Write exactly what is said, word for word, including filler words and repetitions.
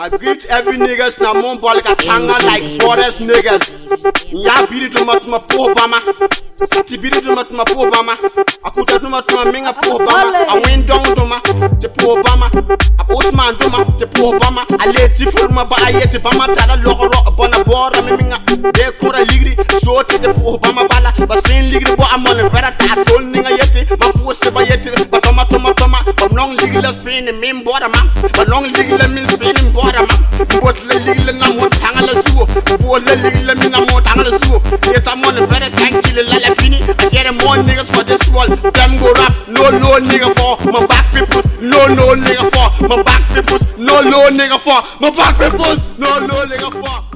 I greet every niggas na mon ball ka tanga like forest niggas. Ya biri to mat ma po bama. Ti biri to mat ma po bama. Akuta to mat ma minga po bama. A win dong to ma te po bama. A Osman to ma te po bama. A leti forma ba ayete bama tala logoro bona bora me minga. De kora ligri so te te po bama bala. Ba spin ligri bo amon vera ta ton ninga yete. Ma po se ba yete ba toma toma toma. Ba long ligri la spin min bora ma. Ba long ligri la min spin bora ma. Bot le ligri na mo tanga la suo. Bo le ligri la min na mo tanga la suo. Yeta mon vera sankile la la pini. I get more niggas for this wall. Them go rap, no no nigga for my back people. No no nigga for my back people. No no nigga for my back people. No no nigga for